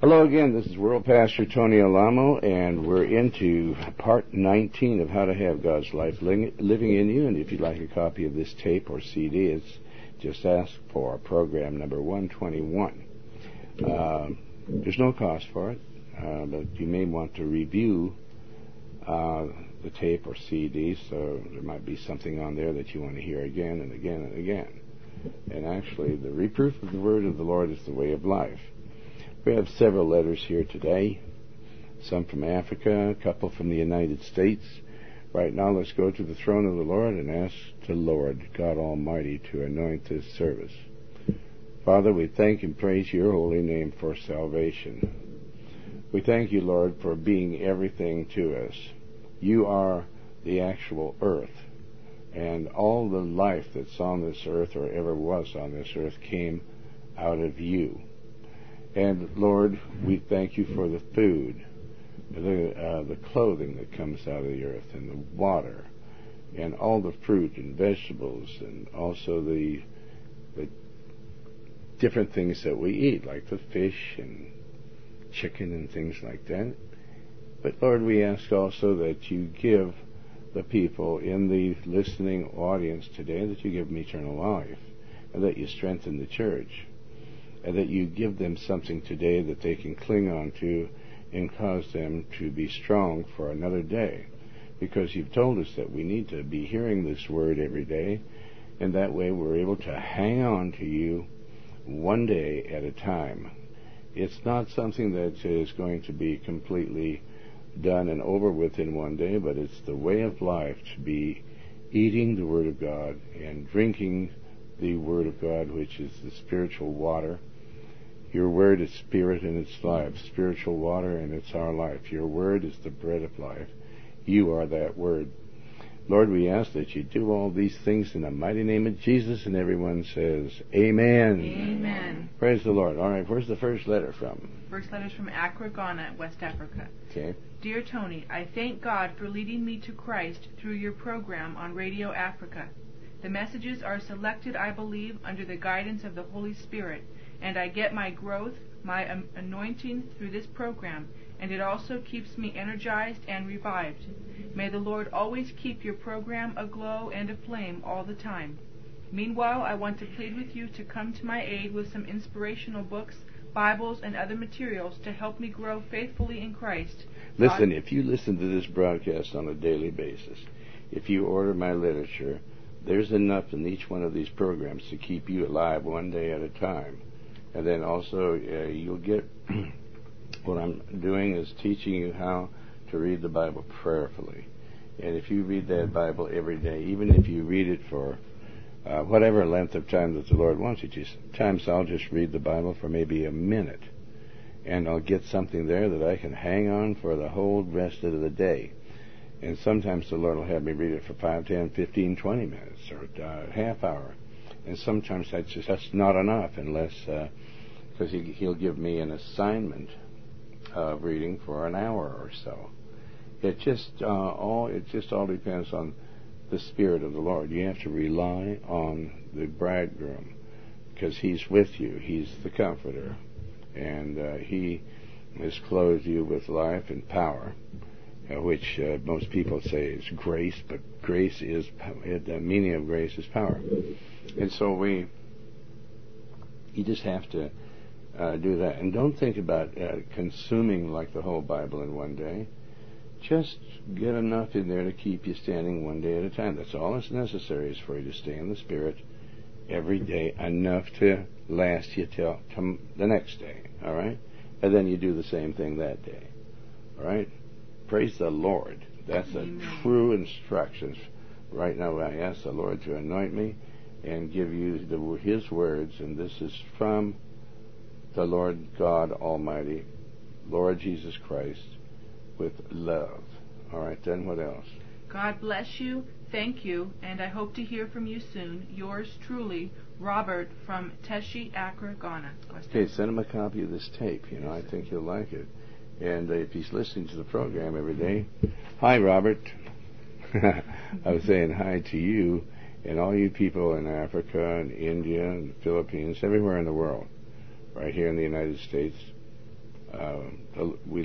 Hello again, this is World Pastor Tony Alamo, and we're into part 19 of How to Have God's Life Living in You. And if you'd like a copy of this tape or CD, it's just ask for program number 121. There's no cost for it, but you may want to review the tape or CD, so there might be something on there that you want to hear again and again and again. And actually, the reproof of the word of the Lord is the way of life. We have several letters here today, some from Africa, a couple from the United States. Right now, let's go to the throne of the Lord and ask the Lord, God Almighty, to anoint this service. Father, we thank and praise your holy name for salvation. We thank you, Lord, for being everything to us. You are the actual earth, and all the life that's on this earth or ever was on this earth came out of you. And, Lord, we thank you for the food, the clothing that comes out of the earth, and the water, and all the fruit and vegetables, and also the different things that we eat, like the fish and chicken and things like that. But, Lord, we ask also that you give the people in the listening audience today, that you give them eternal life, and that you strengthen the church, and that you give them something today that they can cling on to and cause them to be strong for another day. Because you've told us that we need to be hearing this word every day, and that way we're able to hang on to you one day at a time. It's not something that is going to be completely done and over with in one day, but it's the way of life to be eating the Word of God and drinking the Word of God, which is the spiritual water. Your word is spirit and it's life, spiritual water, and it's our life. Your word is the bread of life. You are that word. Lord, we ask that you do all these things in the mighty name of Jesus, and everyone says, Amen. Amen. Praise the Lord. All right, where's the first letter from? First letter is from Accra, Ghana, West Africa. Okay. Dear Tony, I thank God for leading me to Christ through your program on Radio Africa. The messages are selected, I believe, under the guidance of the Holy Spirit, and I get my growth, my anointing through this program, and it also keeps me energized and revived. May the Lord always keep your program aglow and aflame all the time. Meanwhile, I want to plead with you to come to my aid with some inspirational books, Bibles, and other materials to help me grow faithfully in Christ. Listen, if you listen to this broadcast on a daily basis, if you order my literature, there's enough in each one of these programs to keep you alive one day at a time. And then also you'll get, what I'm doing is teaching you how to read the Bible prayerfully. And if you read that Bible every day, even if you read it for whatever length of time that the Lord wants you to, sometimes I'll just read the Bible for maybe a minute, and I'll get something there that I can hang on for the whole rest of the day. And sometimes the Lord will have me read it for 5, 10, 15, 20 minutes, or a half hour. And sometimes that's not enough unless, because he'll give me an assignment of reading for an hour or so. It just all depends on the Spirit of the Lord. You have to rely on the bridegroom, because he's with you. He's the comforter, and he has clothed you with life and power, which most people say is grace, but grace is, the meaning of grace is power. And so you just have to do that. And don't think about consuming like the whole Bible in one day. Just get enough in there to keep you standing one day at a time. That's all that's necessary, is for you to stay in the Spirit every day, enough to last you till the next day, all right? And then you do the same thing that day, all right? Praise the Lord. That's the true instructions. Right now I ask the Lord to anoint me and give you His words, and this is from the Lord God Almighty, Lord Jesus Christ, with love. All right, then what else? God bless you, thank you, and I hope to hear from you soon. Yours truly, Robert from Teshi, Accra, Ghana. Okay, send him a copy of this tape. I think he'll like it. And if he's listening to the program every day, hi, Robert. I was saying hi to you and all you people in Africa and India and the Philippines, everywhere in the world, right here in the United States.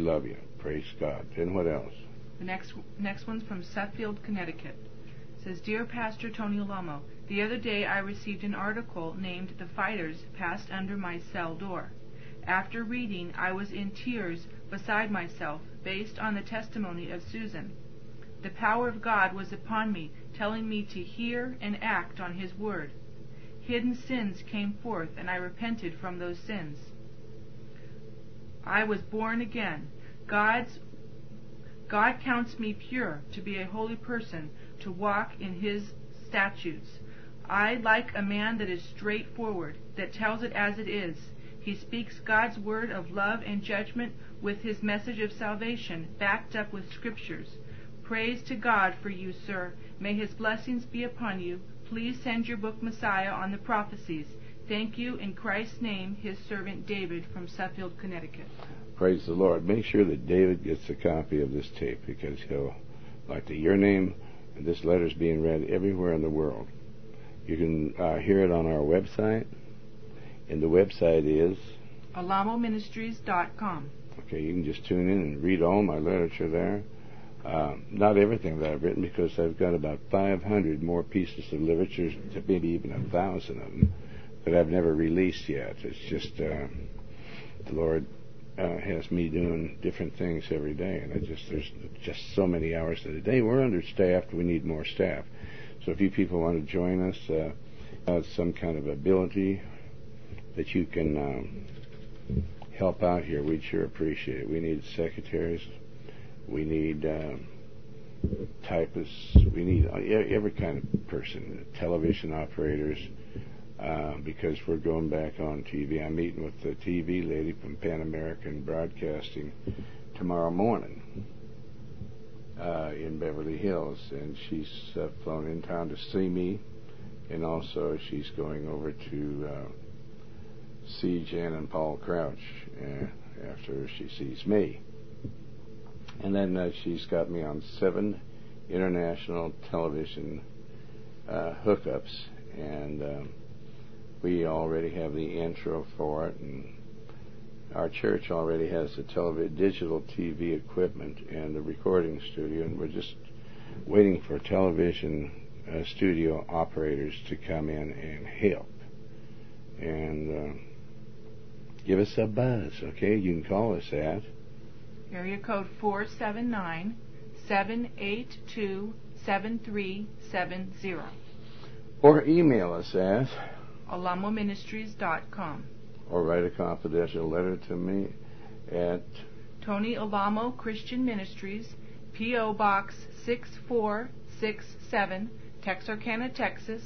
love you. Praise God. And what else? The next one's from Suffield, Connecticut. It says, Dear Pastor Tony Alamo, the other day I received an article named The Fighters Passed Under My Cell Door. After reading, I was in tears beside myself based on the testimony of Susan. The power of God was upon me, telling me to hear and act on His word. Hidden sins came forth, and I repented from those sins. I was born again. God counts me pure to be a holy person, to walk in His statutes. I like a man that is straightforward, that tells it as it is. He speaks God's word of love and judgment with His message of salvation, backed up with scriptures. Praise to God for you, sir. May His blessings be upon you. Please send your book Messiah on the prophecies. Thank you, in Christ's name, His servant David from Suffield, Connecticut. Praise the Lord. Make sure that David gets a copy of this tape, because he'll like to your name, and this letter's being read everywhere in the world. You can hear it on our website, and the website is alamoministries.com. Okay, you can just tune in and read all my literature there. Not everything that I've written, because I've got about 500 more pieces of literature, maybe even 1,000 of them, that I've never released yet. It's just the Lord has me doing different things every day, and there's just so many hours in a day. We're understaffed. We need more staff. So if you people want to join us, have some kind of ability that you can help out here, we'd sure appreciate it. We need secretaries. We need typists. We need every kind of person, television operators, because we're going back on TV. I'm meeting with the TV lady from Pan American Broadcasting tomorrow morning in Beverly Hills, and she's flown in town to see me, and also she's going over to see Jan and Paul Crouch after she sees me. And then she's got me on 7 international television hookups, and we already have the intro for it, and our church already has the digital TV equipment and the recording studio, and we're just waiting for television studio operators to come in and help. And give us a buzz, okay? You can call us at Area code 479-782-7370. Or email us at alamoministries.com. Or write a confidential letter to me at Tony Alamo Christian Ministries, P.O. Box 6467, Texarkana, Texas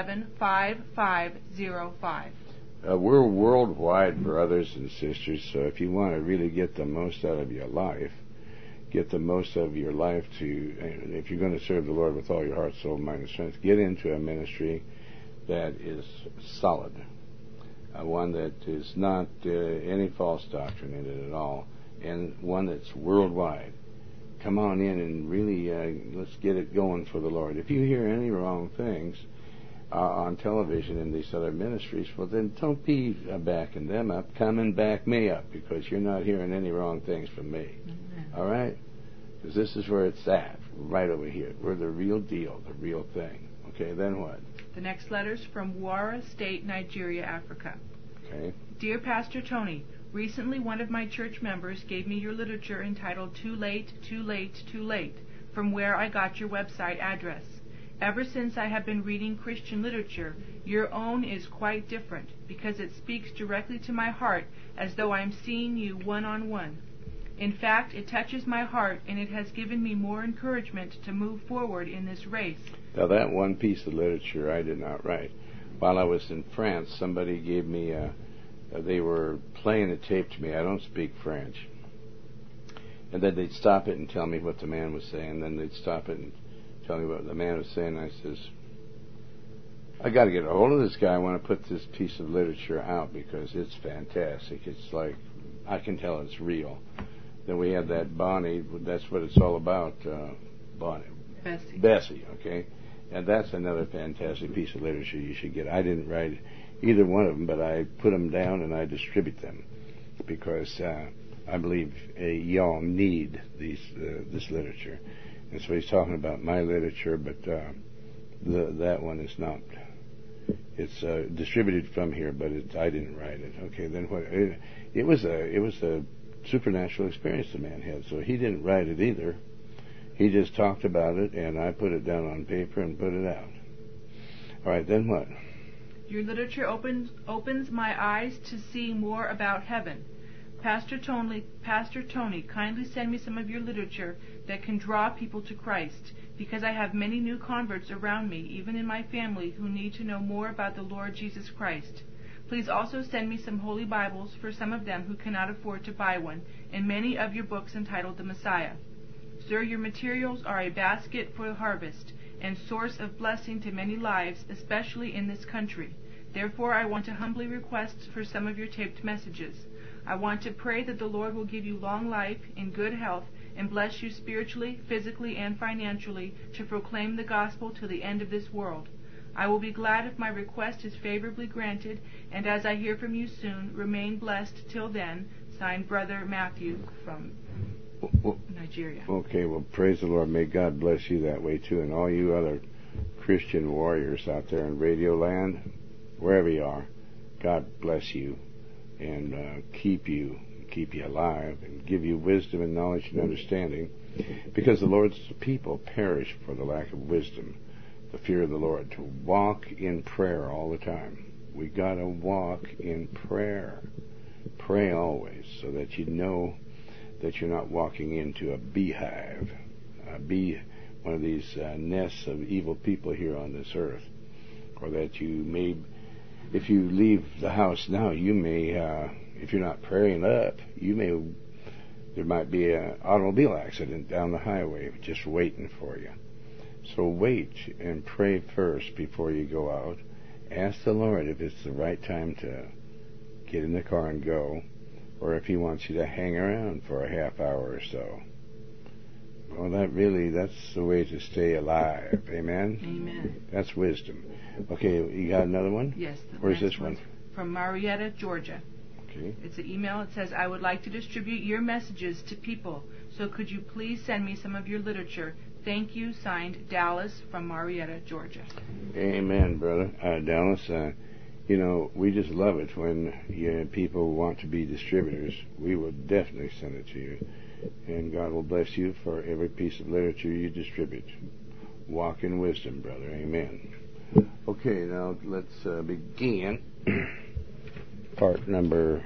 75505. We're worldwide, brothers and sisters, so if you want to really get the most out of your life, if you're going to serve the Lord with all your heart, soul, mind, and strength, get into a ministry that is solid, one that is not any false doctrine in it at all, and one that's worldwide. Come on in and really let's get it going for the Lord. If you hear any wrong things on television in these other ministries, well, then don't be backing them up. Come and back me up, because you're not hearing any wrong things from me. Amen. All right? Because this is where it's at, right over here. We're the real deal, the real thing. Okay, then what? The next letter's from Wara State, Nigeria, Africa. Okay. Dear Pastor Tony, recently one of my church members gave me your literature entitled Too Late, Too Late, Too Late, from where I got your website address. Ever since I have been reading Christian literature, your own is quite different, because it speaks directly to my heart as though I am seeing you one-on-one. In fact, it touches my heart, and it has given me more encouragement to move forward in this race. Now, that one piece of literature I did not write. While I was in France, somebody gave me they were playing a tape to me. I don't speak French. And then they'd stop it and tell me what the man was saying. Then they'd stop it and tell me what the man was saying. I says, I got to get a hold of this guy. I want to put this piece of literature out because it's fantastic. It's like, I can tell it's real. Then we had that Bonnie, that's what it's all about, Bonnie. Bessie, okay? And that's another fantastic piece of literature you should get. I didn't write either one of them, but I put them down and I distribute them because I believe y'all need this literature. And so he's talking about my literature, but that one is not. It's distributed from here, but I didn't write it. Okay, then what? It was a supernatural experience the man had, so he didn't write it either. He just talked about it, and I put it down on paper and put it out. All right, then what? Your literature opens my eyes to see more about heaven. Pastor Tony, kindly send me some of your literature that can draw people to Christ, because I have many new converts around me, even in my family, who need to know more about the Lord Jesus Christ. Please also send me some Holy Bibles for some of them who cannot afford to buy one, and many of your books entitled The Messiah. Sir, your materials are a basket for the harvest, and source of blessing to many lives, especially in this country. Therefore, I want to humbly request for some of your taped messages. I want to pray that the Lord will give you long life in good health and bless you spiritually, physically, and financially to proclaim the gospel to the end of this world. I will be glad if my request is favorably granted, and as I hear from you soon, remain blessed till then. Signed, Brother Matthew from Nigeria. Okay, well, praise the Lord. May God bless you that way, too, and all you other Christian warriors out there in Radio Land, wherever you are. God bless you and keep you alive and give you wisdom and knowledge and understanding, because the Lord's people perish for the lack of wisdom, the fear of the Lord, to walk in prayer all the time. We got to walk in prayer. Pray always, so that you know that you're not walking into a beehive, one of these nests of evil people here on this earth, or that you may, if you leave the house now, you may, if you're not praying up, there might be an automobile accident down the highway just waiting for you. So wait and pray first before you go out. Ask the Lord if it's the right time to get in the car and go, or if he wants you to hang around for a half hour or so. Well, that's the way to stay alive. Amen? Amen. That's wisdom. Okay, you got another one? Yes. Where's this one? From Marietta, Georgia. Okay. It's an email. It says, I would like to distribute your messages to people, so could you please send me some of your literature? Thank you. Signed, Dallas from Marietta, Georgia. Amen, brother. Dallas, we just love it when people want to be distributors. We will definitely send it to you. And God will bless you for every piece of literature you distribute. Walk in wisdom, brother. Amen. Okay, now let's begin part number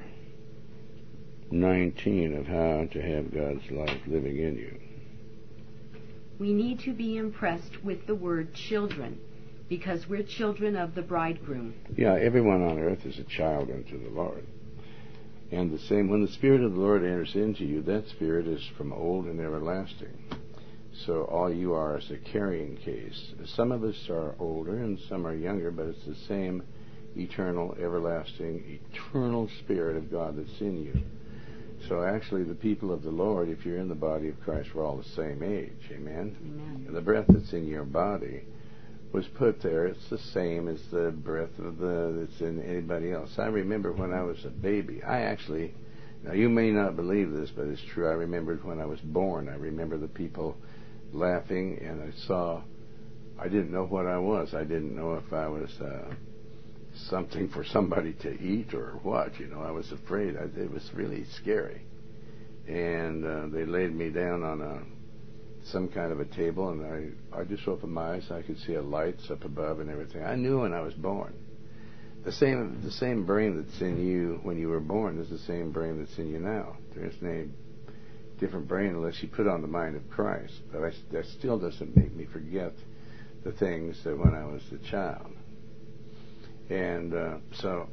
19 of how to have God's life living in you. We need to be impressed with the word children, because we're children of the bridegroom. Yeah, everyone on earth is a child unto the Lord. And the same, when the Spirit of the Lord enters into you, that Spirit is from old and everlasting. So all you are is a carrying case. Some of us are older and some are younger, but it's the same eternal, everlasting, eternal Spirit of God that's in you. So actually the people of the Lord, if you're in the body of Christ, we're all the same age. Amen? Amen. The breath that's in your body was put there. It's the same as the breath that's in anybody else. I remember when I was a baby. Now you may not believe this, but it's true. I remembered when I was born. I remember the people laughing, and I didn't know what I was. I didn't know if I was something for somebody to eat or what. I was afraid. It was really scary. And they laid me down on some kind of a table, and I just opened my eyes. I could see lights up above and everything. I knew when I was born. The same brain that's in you when you were born is the same brain that's in you now. There's no different brain unless you put on the mind of Christ. But that still doesn't make me forget the things that when I was a child. And so,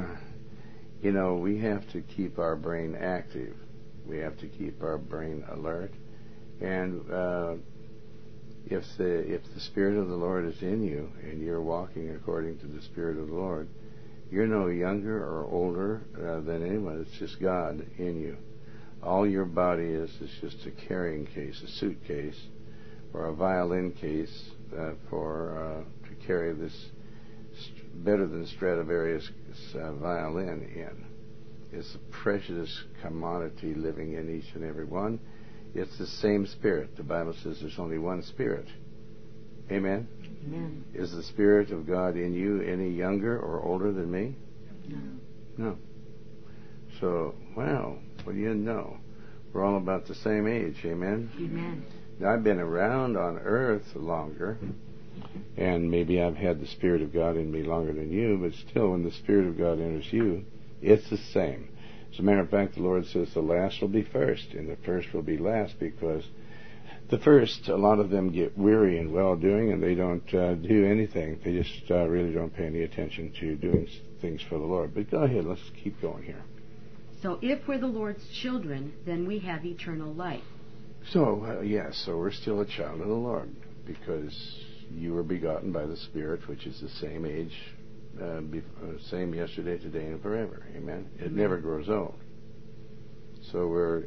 we have to keep our brain active. We have to keep our brain alert. And if the Spirit of the Lord is in you and you're walking according to the Spirit of the Lord, you're no younger or older than anyone. It's just God in you. All your body is just a carrying case, a suitcase, or a violin case to carry this better than Stradivarius violin in. is a precious commodity living in each and every one. It's the same Spirit. The Bible says there's only one Spirit. Amen? Amen. Is the Spirit of God in you any younger or older than me? No. No. So, well, what do you know? We're all about the same age. Amen? Amen. Now, I've been around on earth longer, and maybe I've had the Spirit of God in me longer than you, but still, when the Spirit of God enters you, it's the same. As a matter of fact, the Lord says the last will be first, and the first will be last, because the first, a lot of them get weary in well-doing, and they don't do anything. They just really don't pay any attention to doing things for the Lord. But go ahead, let's keep going here. So if we're the Lord's children, then we have eternal life. So, yes, so we're still a child of the Lord, because you were begotten by the Spirit, which is the same age, same yesterday, today, and forever. Amen? It never grows old. So we're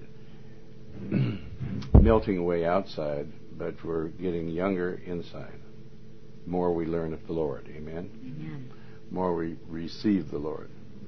melting away outside, but we're getting younger inside. More we learn of the Lord. Amen? Amen. More we receive the Lord.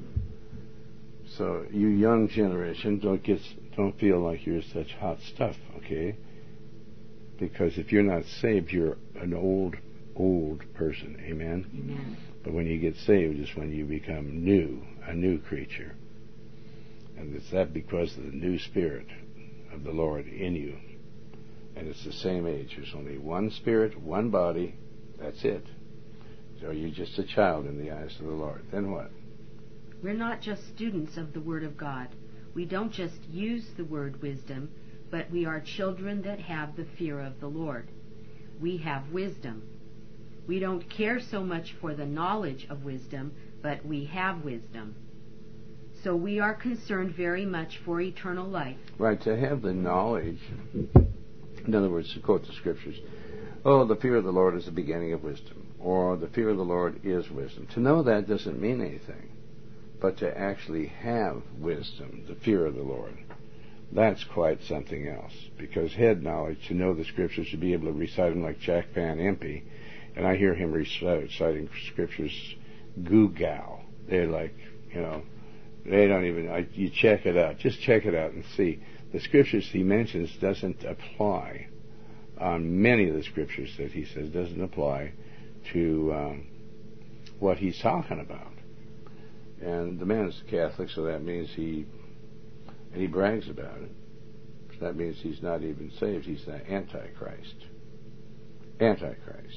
So you young generation, don't feel like you're such hot stuff, okay? Because if you're not saved, you're an old person. Amen? Amen. But when you get saved is when you become new, a new creature. And it's that because of the new Spirit of the Lord in you. And it's the same age. There's only one Spirit, one body. That's it. So you're just a child in the eyes of the Lord. Then what? We're not just students of the Word of God. We don't just use the word wisdom, but we are children that have the fear of the Lord. We have wisdom. We don't care so much for the knowledge of wisdom, but we have wisdom. So we are concerned very much for eternal life. Right, to have the knowledge, in other words, to quote the Scriptures, oh, the fear of the Lord is the beginning of wisdom, or the fear of the Lord is wisdom. To know that doesn't mean anything, but to actually have wisdom, the fear of the Lord, that's quite something else. Because head knowledge, to know the Scriptures, to be able to recite them like Jack Van Impe, and I hear him reciting Scriptures goo-gow. They're like, they don't even, you check it out. Just check it out and see. The Scriptures he mentions doesn't apply. On many of the Scriptures that he says doesn't apply to what he's talking about. And the man is Catholic, so that means he brags about it. So that means he's not even saved. He's the Antichrist. Antichrist.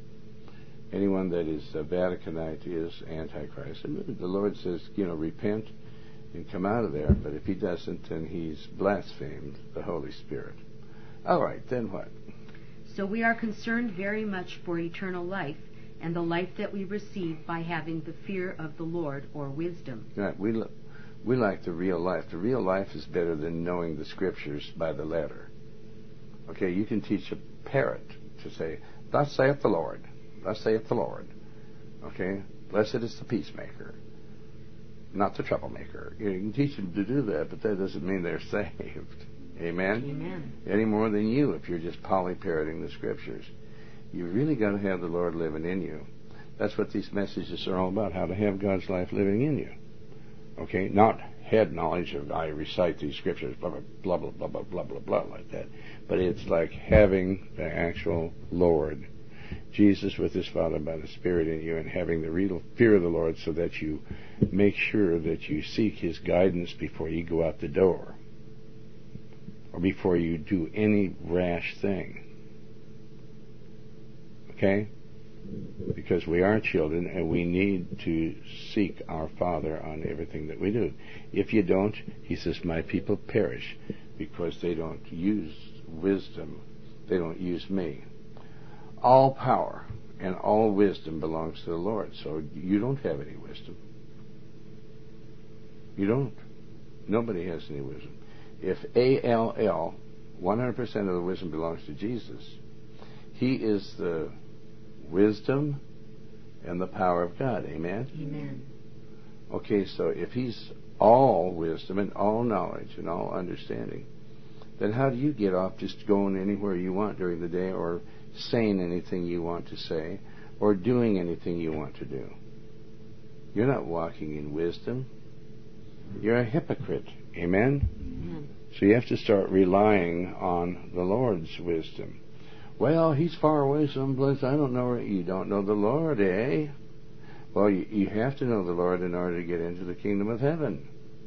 Anyone that is a Vaticanite is Antichrist. And the Lord says, repent and come out of there. But if he doesn't, then he's blasphemed the Holy Spirit. All right, then what? So we are concerned very much for eternal life and the life that we receive by having the fear of the Lord, or wisdom. Right. We like the real life. The real life is better than knowing the Scriptures by the letter. Okay, you can teach a parrot to say, "Thus saith the Lord. Thus saith the Lord." Okay? Blessed is the peacemaker, not the troublemaker. You can teach them to do that, but that doesn't mean they're saved. Amen? Amen. Any more than you if you're just poly-parroting the Scriptures. You really got to have the Lord living in you. That's what these messages are all about, how to have God's life living in you. Okay? Not head knowledge of I recite these Scriptures, blah, blah, blah, blah, blah, blah, blah, blah, blah, like that. But it's like having the actual Lord, Jesus with his Father by the Spirit in you, and having the real fear of the Lord so that you make sure that you seek his guidance before you go out the door, or before you do any rash thing. Okay? Because we are children and we need to seek our Father on everything that we do. If you don't, he says, my people perish because they don't use wisdom. They don't use me. All power and all wisdom belongs to the Lord. So you don't have any wisdom. You don't. Nobody has any wisdom. If ALL, 100% of the wisdom belongs to Jesus, he is the wisdom and the power of God. Amen? Amen. Okay, so if he's all wisdom and all knowledge and all understanding, then how do you get off just going anywhere you want during the day, or saying anything you want to say, or doing anything you want to do? You're not walking in wisdom. you're a hypocrite. Amen? Amen. So you have to start relying on the Lord's wisdom. Well, he's far away someplace. I don't know. You don't know the Lord, eh? Well, you have to know the Lord in order to get into the kingdom of heaven.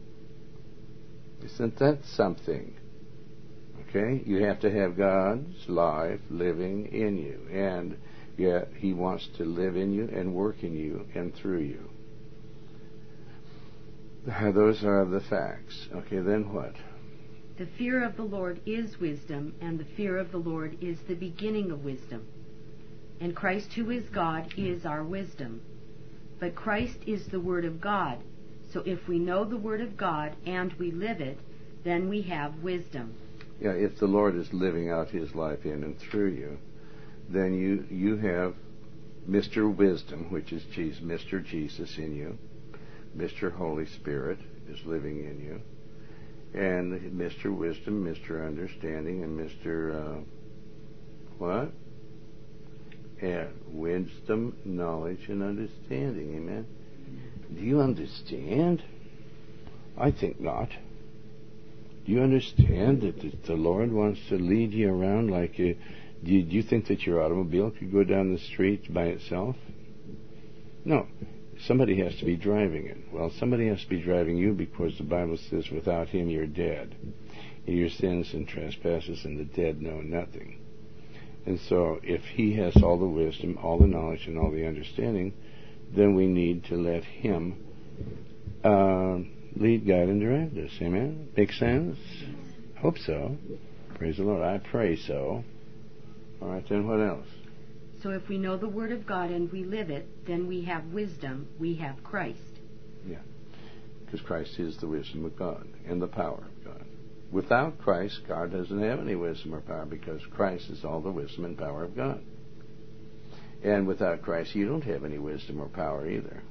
Isn't that something? Okay? You have to have God's life living in you. And yet he wants to live in you and work in you and through you. Those are the facts. Okay, then what? The fear of the Lord is wisdom, and the fear of the Lord is the beginning of wisdom. And Christ, who is God, is our wisdom. But Christ is the Word of God. So if we know the Word of God and we live it, then we have wisdom. Yeah, if the Lord is living out his life in and through you, then you have Mr. Wisdom, which is Jesus, Mr. Jesus in you. Mr. Holy Spirit is living in you. And Mr. Wisdom, Mr. Understanding, and Mr. What? Yeah, wisdom, knowledge, and understanding. Amen? Do you understand? I think not. Do you understand that the Lord wants to lead you around like do you think that your automobile could go down the street by itself? No. Somebody has to be driving it. Well, somebody has to be driving you because the Bible says without him you're dead. In your sins and trespasses, and the dead know nothing. And so if he has all the wisdom, all the knowledge, and all the understanding, then we need to let him lead, guide, and direct us. Amen? Make sense? Hope so. Praise the Lord. I pray so. All right, then what else? So if we know the Word of God and we live it, then we have wisdom, we have Christ. Yeah, because Christ is the wisdom of God and the power of God. Without Christ, God doesn't have any wisdom or power, because Christ is all the wisdom and power of God. And without Christ, you don't have any wisdom or power either.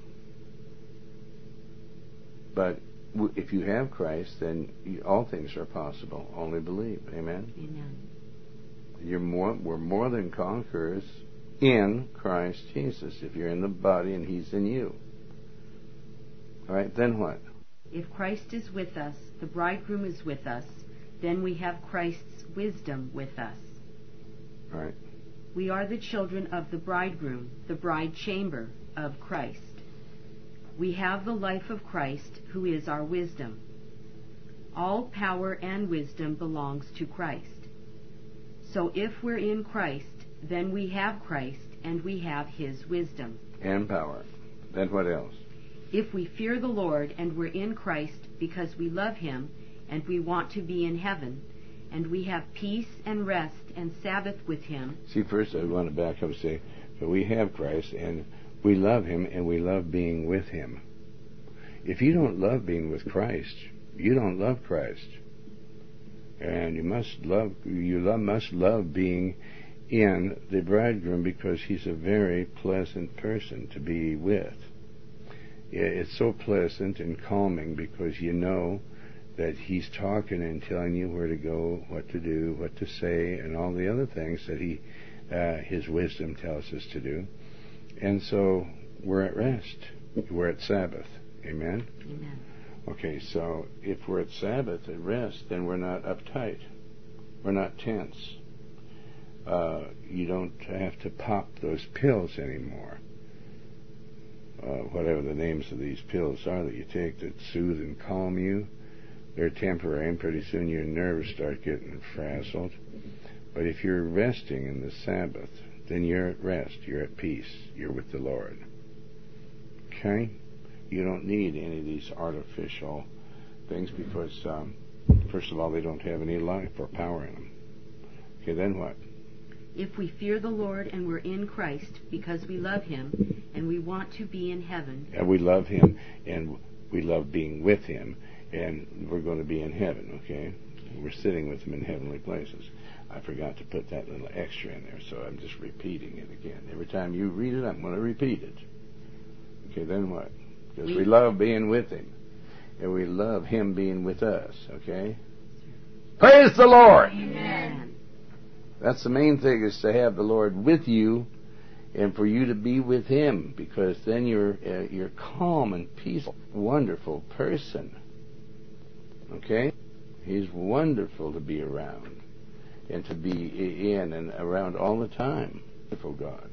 But if you have Christ, then all things are possible. Only believe. Amen? Amen. We're more than conquerors in Christ Jesus. If you're in the body and he's in you. All right, then what? If Christ is with us, the bridegroom is with us, then we have Christ's wisdom with us. All right. We are the children of the bridegroom, the bride chamber of Christ. We have the life of Christ, who is our wisdom. All power and wisdom belongs to Christ. So if we're in Christ, then we have Christ, and we have his wisdom. And power. Then what else? If we fear the Lord and we're in Christ because we love him and we want to be in heaven, and we have peace and rest and Sabbath with him. See, first I want to back up and say, but we have Christ and we love him and we love being with him. If you don't love being with Christ, you don't love Christ. And you must love being in the bridegroom, because he's a very pleasant person to be with. It's so pleasant and calming because you know that he's talking and telling you where to go, what to do, what to say, and all the other things that his wisdom tells us to do. And so we're at rest. We're at Sabbath. Amen? Amen. Okay, so if we're at Sabbath, at rest, then we're not uptight. We're not tense. You don't have to pop those pills anymore. Whatever the names of these pills are that you take that soothe and calm you, they're temporary, and pretty soon your nerves start getting frazzled. But if you're resting in the Sabbath, then you're at rest, you're at peace, you're with the Lord. Okay? You don't need any of these artificial things because, first of all, they don't have any life or power in them. Okay, then what? If we fear the Lord and we're in Christ because we love him and we want to be in heaven. And we love him and we love being with him, and we're going to be in heaven, okay? We're sitting with him in heavenly places. I forgot to put that little extra in there, so I'm just repeating it again. Every time you read it, I'm going to repeat it. Okay, then what? Because we love being with him, and we love him being with us, okay? Praise the Lord! Amen. That's the main thing, is to have the Lord with you and for you to be with him, because then you're calm and peaceful, wonderful person. Okay? He's wonderful to be around and to be in and around all the time. Beautiful God.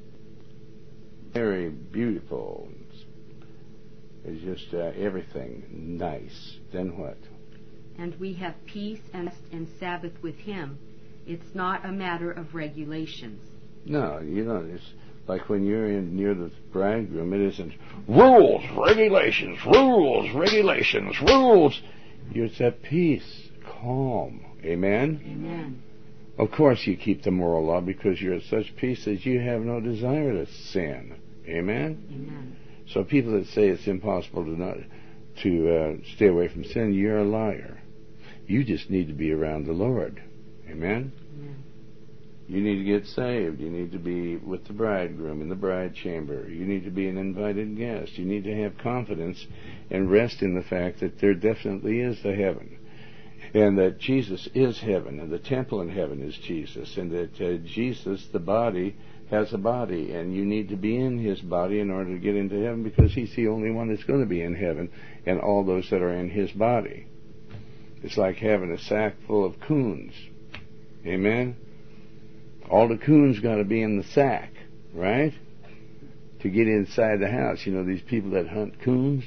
Very beautiful. It's just everything nice. Then what? And we have peace and Sabbath with Him. It's not a matter of regulations. No, you don't. It's like when you're near the bridegroom, it isn't rules, regulations, rules, regulations, rules. It's at peace, calm. Amen? Amen. Of course you keep the moral law because you're at such peace that you have no desire to sin. Amen? Amen. So people that say it's impossible to stay away from sin, you're a liar. You just need to be around the Lord. Amen? Amen. You need to get saved. You need to be with the bridegroom in the bride chamber. You need to be an invited guest. You need to have confidence and rest in the fact that there definitely is the heaven. And that Jesus is heaven, and the temple in heaven is Jesus, and that Jesus, the body, has a body, and you need to be in His body in order to get into heaven because He's the only one that's going to be in heaven, and all those that are in His body. It's like having a sack full of coons. Amen? All the coons got to be in the sack, right? To get inside the house. You know, these people that hunt coons?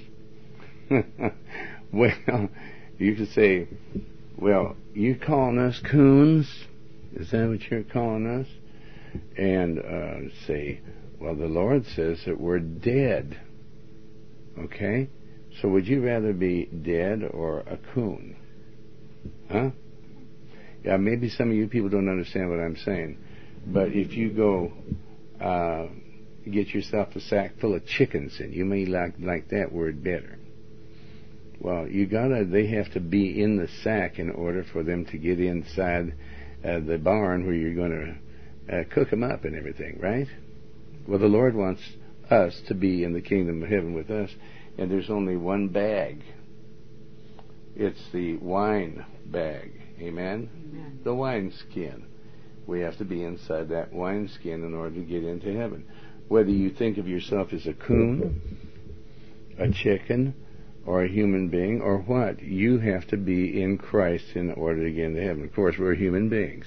Well, you could say, well, you calling us coons? Is that what you're calling us? And say, well, the Lord says that we're dead. Okay? So would you rather be dead or a coon? Huh? Yeah, maybe some of you people don't understand what I'm saying. But if you go get yourself a sack full of chickens, and you may like that word better. Well, they have to be in the sack in order for them to get inside the barn where you're going to cook them up and everything, right? Well, the Lord wants us to be in the kingdom of heaven with us, and there's only one bag. It's the wine bag. Amen? Amen. The wine skin. We have to be inside that wine skin in order to get into heaven. Whether you think of yourself as a coon, a chicken, or a human being, or what, you have to be in Christ in order to get into heaven. Of course, we're human beings.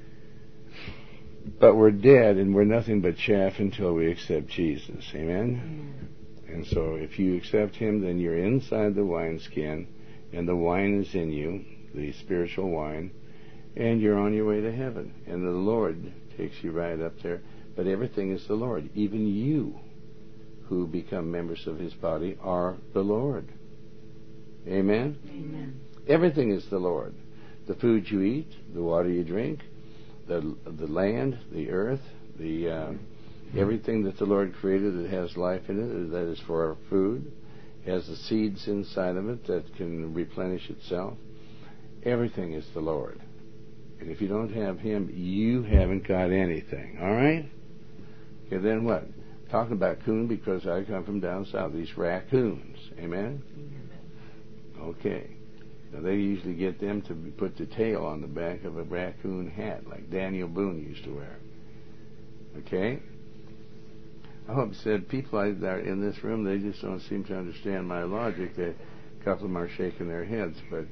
But we're dead, and we're nothing but chaff until we accept Jesus. Amen? And so if you accept Him, then you're inside the wineskin, and the wine is in you, the spiritual wine, and you're on your way to heaven. And the Lord takes you right up there. But everything is the Lord. Even you who become members of His body are the Lord. Amen? Amen. Everything is the Lord. The food you eat, the water you drink, the land, the earth, everything that the Lord created that has life in it, that is for our food, has the seeds inside of it that can replenish itself. Everything is the Lord. And if you don't have Him, you haven't got anything. All right? Okay, then what? Talking about coon because I come from down south. These raccoons. Amen? Okay. Now they usually get them to put the tail on the back of a raccoon hat like Daniel Boone used to wear. Okay? I hope said people that are in this room, they just don't seem to understand my logic. A couple of them are shaking their heads, but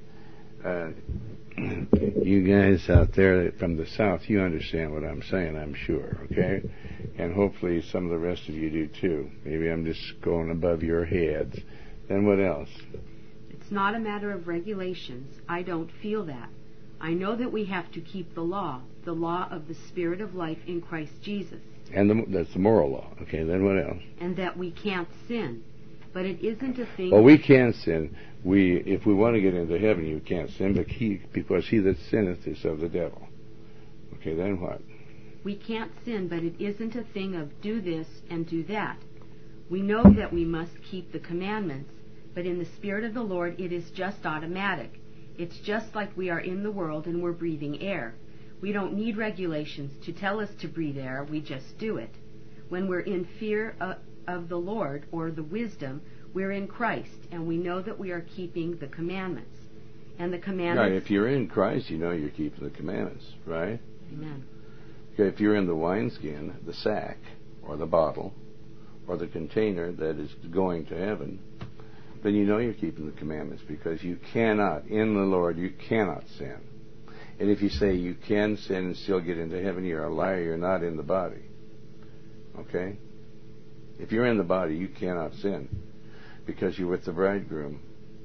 you guys out there from the South, you understand what I'm saying, I'm sure, okay? And hopefully some of the rest of you do too. Maybe I'm just going above your heads. Then what else? It's not a matter of regulations. I don't feel that. I know that we have to keep the law of the Spirit of life in Christ Jesus. And that's the moral law. Okay, then what else? And that we can't sin. But it isn't a thing... Well, we can sin. If we want to get into heaven, you can't sin, because he that sinneth is of the devil. Okay, then what? We can't sin, but it isn't a thing of do this and do that. We know that we must keep the commandments, but in the Spirit of the Lord, it is just automatic. It's just like we are in the world and we're breathing air. We don't need regulations to tell us to breathe air. We just do it. When we're in fear of the Lord, or the wisdom, we're in Christ, and we know that we are keeping the commandments. And the commandments... Right, if you're in Christ, you know you're keeping the commandments, right? Amen. Okay, if you're in the wineskin, the sack, or the bottle, or the container that is going to heaven, then you know you're keeping the commandments, because you cannot, in the Lord, you cannot sin. And if you say you can sin and still get into heaven, you're a liar. You're not in the body. Okay? If you're in the body, you cannot sin, because you're with the bridegroom,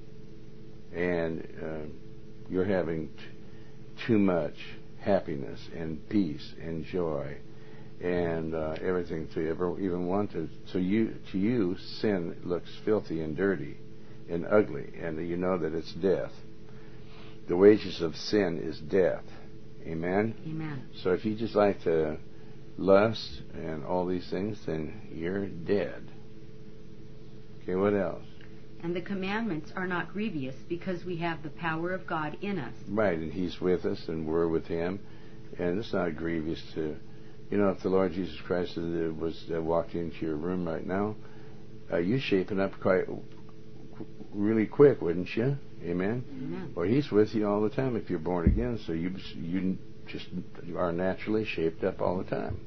and you're having too much happiness and peace and joy and everything to ever even want to. So to you, sin looks filthy and dirty and ugly, and you know that it's death. The wages of sin is death. Amen? Amen. So if you just like to lust and all these things, then you're dead. Okay, what else? And the commandments are not grievous, because we have the power of God in us. Right, and He's with us, and we're with Him. And it's not grievous to, if the Lord Jesus Christ was walked into your room right now, you shaping up quite really quick, wouldn't you? Amen? Amen. Well, He's with you all the time if you're born again, so you just are naturally shaped up all the time.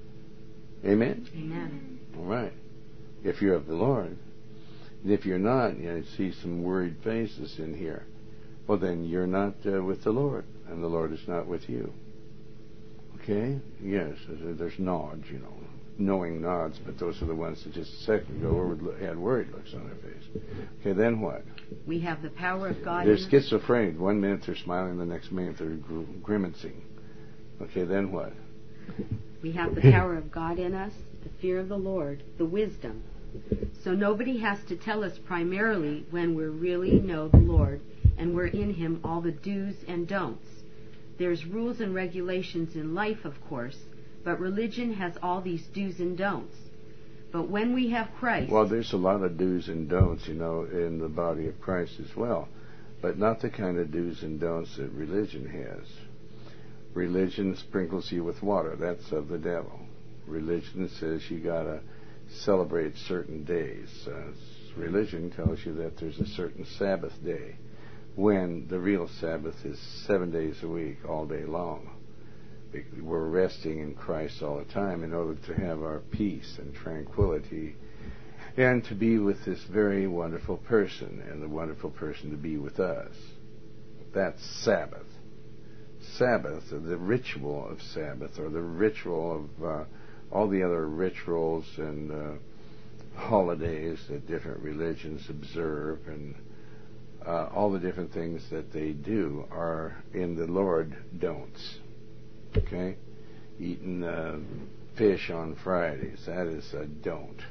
Amen? Amen. All right. If you're of the Lord. And if you're not, I see some worried faces in here. Well, then you're not with the Lord, and the Lord is not with you. Okay? Yes, there's nods, knowing nods, but those are the ones that just a second ago had worried looks on their face. Okay, then what? We have the power of God They're in us. schizophrenic. 1 minute they're smiling, the next minute they're grimacing. Okay, then what? We have the power of God in us, the fear of the Lord, the wisdom. So nobody has to tell us primarily when we really know the Lord and we're in Him all the do's and don'ts. There's rules and regulations in life, of course, but religion has all these do's and don'ts. But when we have Christ... Well, there's a lot of do's and don'ts, in the body of Christ as well, but not the kind of do's and don'ts that religion has. Religion sprinkles you with water. That's of the devil. Religion says you got to celebrate certain days. Religion tells you that there's a certain Sabbath day, when the real Sabbath is 7 days a week, all day long. We're resting in Christ all the time in order to have our peace and tranquility and to be with this very wonderful person, and the wonderful person to be with us. That's Sabbath. Sabbath, the ritual of Sabbath, or the ritual of all the other rituals and holidays that different religions observe, and all the different things that they do are in the Lord don'ts. Okay? Eating fish on Fridays, that is a don't.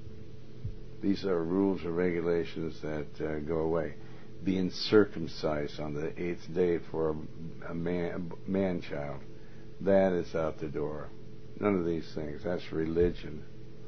These are rules or regulations that go away. Being circumcised on the 8th day for a man-child, that is out the door. None of these things. That's religion.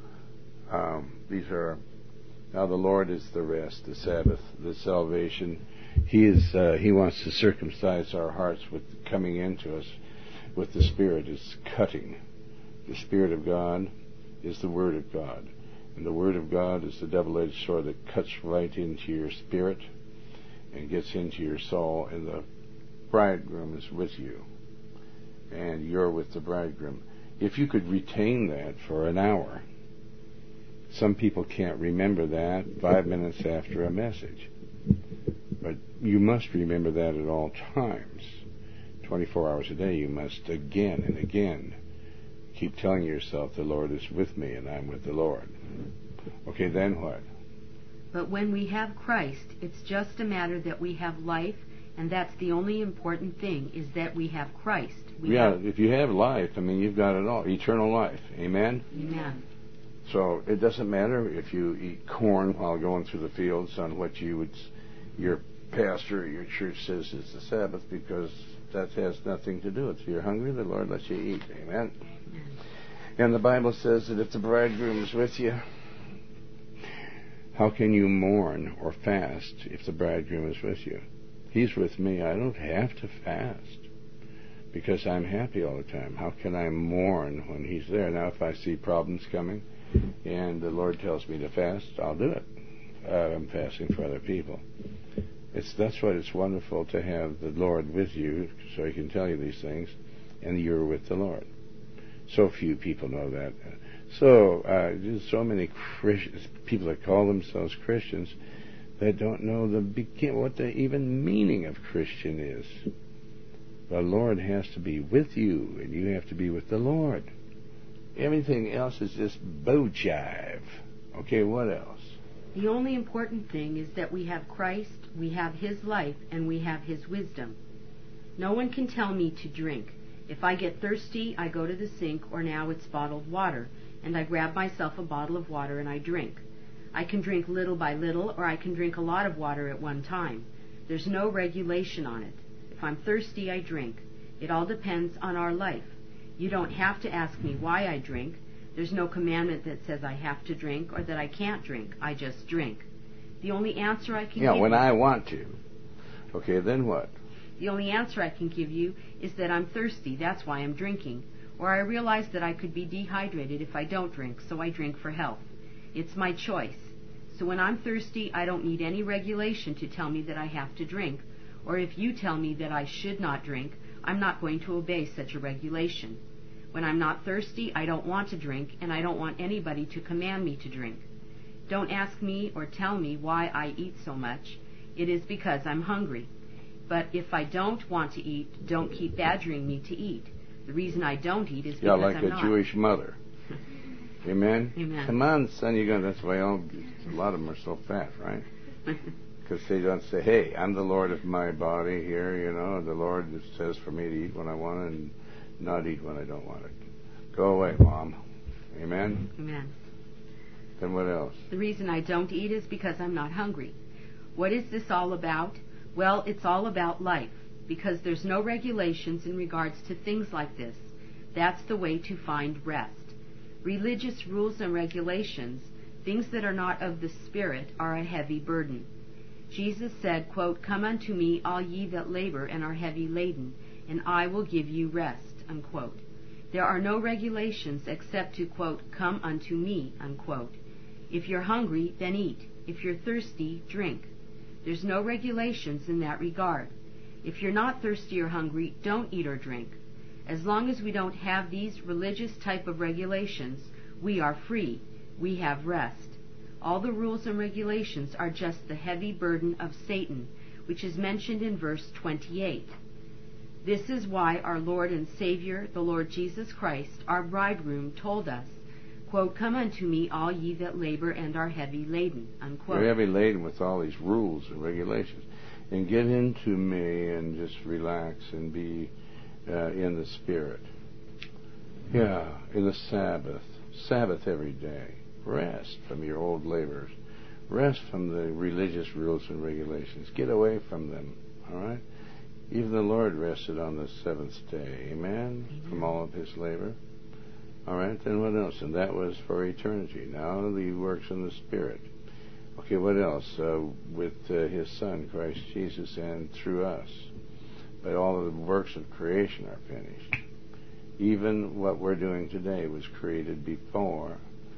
These are... Now the Lord is the rest, the Sabbath, the salvation. He wants to circumcise our hearts with coming into us with the Spirit is cutting. The Spirit of God is the Word of God. And the Word of God is the double-edged sword that cuts right into your spirit and gets into your soul, and the bridegroom is with you. And you're with the bridegroom. If you could retain that for an hour, some people can't remember that 5 minutes after a message. But you must remember that at all times. 24 hours a day, you must again and again keep telling yourself, the Lord is with me and I'm with the Lord. Okay, then what? But when we have Christ, it's just a matter that we have life, and that's the only important thing, is that we have Christ. If you have life, you've got it all. Eternal life. Amen? Amen. So it doesn't matter if you eat corn while going through the fields on what your pastor or your church says is the Sabbath, because that has nothing to do with it. If you're hungry, the Lord lets you eat. Amen? And the Bible says that if the bridegroom is with you, how can you mourn or fast if the bridegroom is with you? He's with me. I don't have to fast because I'm happy all the time. How can I mourn when He's there? Now, if I see problems coming and the Lord tells me to fast, I'll do it. I'm fasting for other people. That's why it's wonderful to have the Lord with you, so He can tell you these things, and you're with the Lord. So few people know that. So there's so many Christians, people that call themselves Christians, that don't know what the even meaning of Christian is. The Lord has to be with you, and you have to be with the Lord. Everything else is just bow jive. Okay, what else? The only important thing is that we have Christ, we have His life, and we have His wisdom. No one can tell me to drink. If I get thirsty, I go to the sink, or now it's bottled water, and I grab myself a bottle of water and I drink. I can drink little by little, or I can drink a lot of water at one time. There's no regulation on it. If I'm thirsty, I drink. It all depends on our life. You don't have to ask me why I drink. There's no commandment that says I have to drink or that I can't drink. I just drink. The only answer I can give when you... I want to. Okay, then what? The only answer I can give you is that I'm thirsty, that's why I'm drinking. Or I realize that I could be dehydrated if I don't drink, so I drink for health. It's my choice. So when I'm thirsty, I don't need any regulation to tell me that I have to drink. Or if you tell me that I should not drink, I'm not going to obey such a regulation. When I'm not thirsty, I don't want to drink, and I don't want anybody to command me to drink. Don't ask me or tell me why I eat so much. It is because I'm hungry. But if I don't want to eat, don't keep badgering me to eat. The reason I don't eat is because like I'm not. a Jewish mother. Amen? Amen. Come on, son, you're going to... That's why a lot of them are so fat, right? Because they don't say, hey, I'm the Lord of my body here, the Lord says for me to eat when I want it and not eat when I don't want it. Go away, Mom. Amen? Amen. Then what else? The reason I don't eat is because I'm not hungry. What is this all about? Well, it's all about life, because there's no regulations in regards to things like this. That's the way to find rest. Religious rules and regulations, things that are not of the Spirit, are a heavy burden. Jesus said, quote, "Come unto me, all ye that labor and are heavy laden, and I will give you rest," unquote. There are no regulations except to, quote, "Come unto me," unquote. If you're hungry, then eat. If you're thirsty, drink. There's no regulations in that regard. If you're not thirsty or hungry, don't eat or drink. As long as we don't have these religious type of regulations, we are free. We have rest. All the rules and regulations are just the heavy burden of Satan, which is mentioned in verse 28. This is why our Lord and Savior, the Lord Jesus Christ, our bridegroom, told us, quote, "Come unto me, all ye that labor and are heavy laden," unquote. You're heavy laden with all these rules and regulations. And get into me and just relax and be in the Spirit. Yeah, in the Sabbath. Sabbath every day. Rest from your old labors. Rest from the religious rules and regulations. Get away from them. All right? Even the Lord rested on the seventh day. Amen? From all of his labor. All right, then what else? And that was for eternity. Now he works in the Spirit. Okay, what else? With his Son, Christ Jesus, and through us. But all of the works of creation are finished. Even what we're doing today was created before,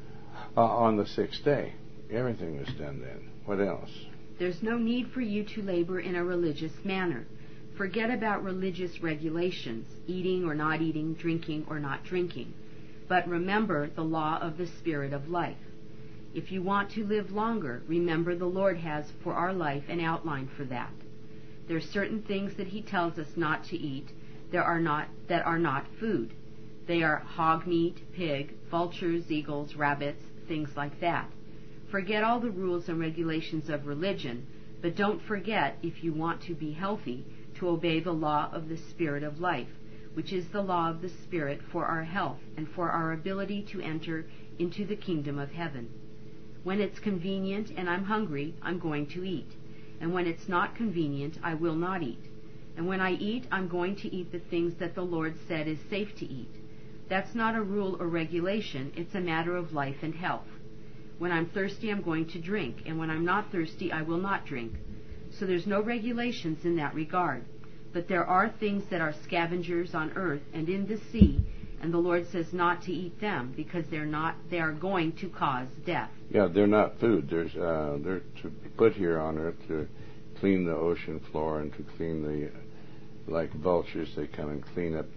on the sixth day. Everything was done then. What else? There's no need for you to labor in a religious manner. Forget about religious regulations, eating or not eating, drinking or not drinking. But remember the law of the Spirit of life. If you want to live longer, remember the Lord has for our life an outline for that. There are certain things that he tells us not to eat that are not food. They are hog meat, pig, vultures, eagles, rabbits, things like that. Forget all the rules and regulations of religion, but don't forget, if you want to be healthy, to obey the law of the Spirit of life, which is the law of the Spirit for our health and for our ability to enter into the kingdom of heaven. When it's convenient and I'm hungry, I'm going to eat. And when it's not convenient, I will not eat. And when I eat, I'm going to eat the things that the Lord said is safe to eat. That's not a rule or regulation, it's a matter of life and health. When I'm thirsty, I'm going to drink, and when I'm not thirsty, I will not drink. So there's no regulations in that regard. But there are things that are scavengers on earth and in the sea, and the Lord says not to eat them because they are going to cause death. Yeah, they're not food. They're to be put here on earth to clean the ocean floor and to clean like vultures, they come and clean up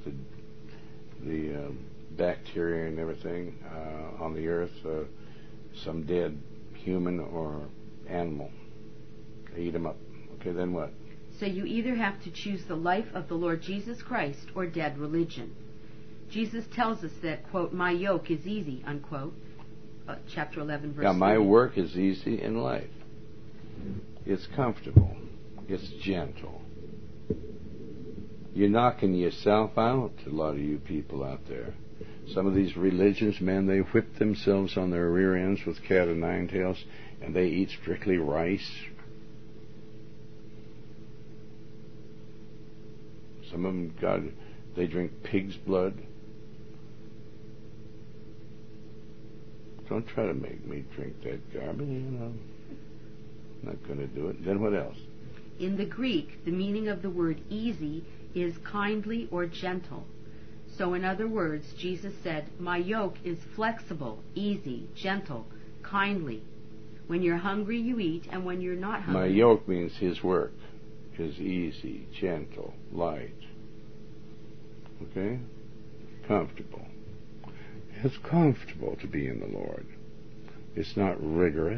the bacteria and everything on the earth, some dead human or animal. Eat them up. Okay, then what? So you either have to choose the life of the Lord Jesus Christ or dead religion. Jesus tells us that, quote, my yoke is easy, unquote. Chapter 11, verse 30. My work is easy in life. It's comfortable. It's gentle. You're knocking yourself out, a lot of you people out there. Some of these religions, man, they whip themselves on their rear ends with cat o' nine tails, and they eat strictly rice. Some of them, they drink pig's blood. Don't try to make me drink that garbage, I'm not going to do it. Then what else? In the Greek, the meaning of the word easy is kindly or gentle. So in other words, Jesus said, my yoke is flexible, easy, gentle, kindly. When you're hungry, you eat, and when you're not hungry... My yoke means his work is easy, gentle, light. Okay? Comfortable. It's comfortable to be in the Lord. It's not rigorous.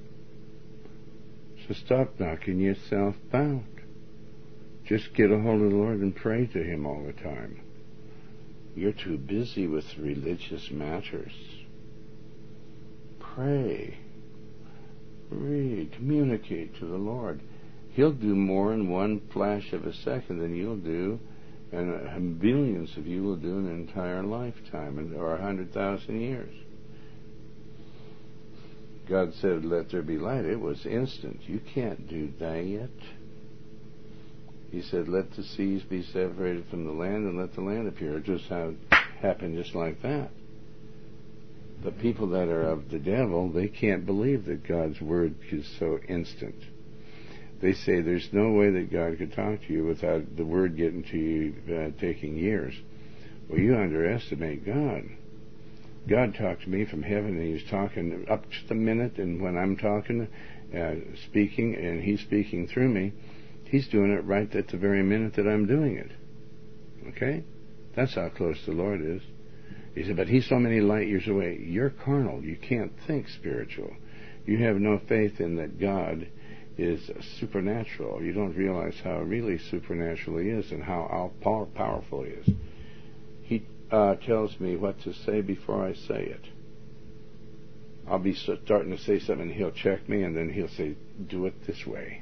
So stop knocking yourself out. Just get a hold of the Lord and pray to him all the time. You're too busy with religious matters. Pray. Read. Communicate to the Lord. He'll do more in one flash of a second than you'll do, and billions of you will do in an entire lifetime, or 100,000 years. God said, let there be light. It was instant. You can't do that. He said, let the seas be separated from the land and let the land appear. It just happened just like that. The people that are of the devil, they can't believe that God's word is so instant. They say there's no way that God could talk to you without the word getting to you taking years. Well, you underestimate God. God talked to me from heaven, and he was talking up to the minute, and when I'm talking, speaking, and he's speaking through me, he's doing it right at the very minute that I'm doing it. Okay? That's how close the Lord is. He said, but he's so many light years away. You're carnal. You can't think spiritual. You have no faith in that God is supernatural. You don't realize how really supernatural he is and how powerful he is. He tells me what to say before I say it. I'll be starting to say something, and he'll check me, and then he'll say, do it this way.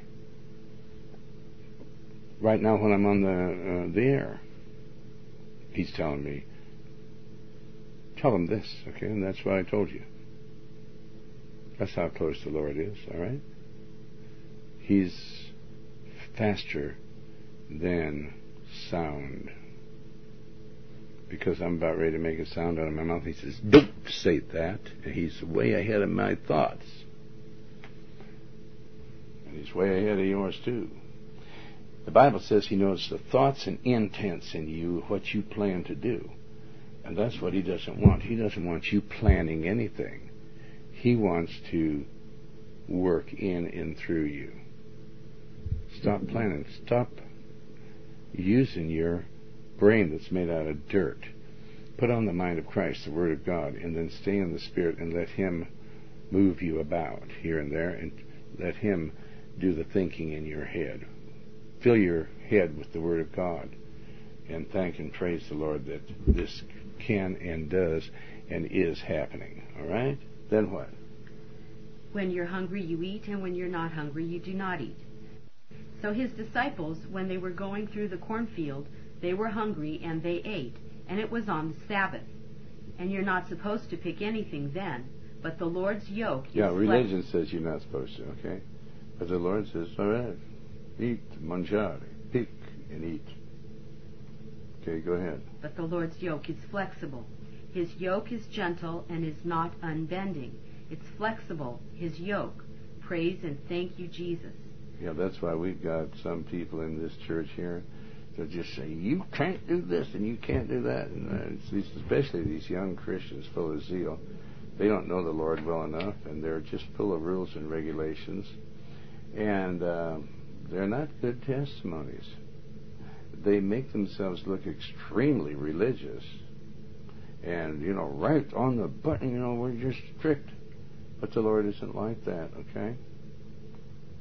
Right now when I'm on the air, he's telling me, tell him this, okay? And that's what I told you. That's how close the Lord is, all right? He's faster than sound. Because I'm about ready to make a sound out of my mouth, he says, don't say that. And he's way ahead of my thoughts. And he's way ahead of yours too. The Bible says he knows the thoughts and intents in you, what you plan to do. And that's what he doesn't want. He doesn't want you planning anything. He wants to work in and through you. Stop planning. Stop using your brain that's made out of dirt. Put on the mind of Christ, the Word of God, and then stay in the Spirit and let him move you about here and there, and let him do the thinking in your head. Fill your head with the Word of God, and thank and praise the Lord that this can and does and is happening. All right? Then what? When you're hungry, you eat, and when you're not hungry, you do not eat. So his disciples, when they were going through the cornfield, they were hungry and they ate, and it was on the Sabbath. And you're not supposed to pick anything then, but the Lord's yoke is religion says you're not supposed to, okay? But the Lord says, all right, eat, mangiare, pick and eat. Okay, go ahead. But the Lord's yoke is flexible. His yoke is gentle and is not unbending. It's flexible, his yoke. Praise and thank you, Jesus. Yeah, that's why we've got some people in this church here that just say, you can't do this and you can't do that. And especially these young Christians full of zeal. They don't know the Lord well enough, and they're just full of rules and regulations. And they're not good testimonies. They make themselves look extremely religious. And, right on the button, we're just strict. But the Lord isn't like that, okay?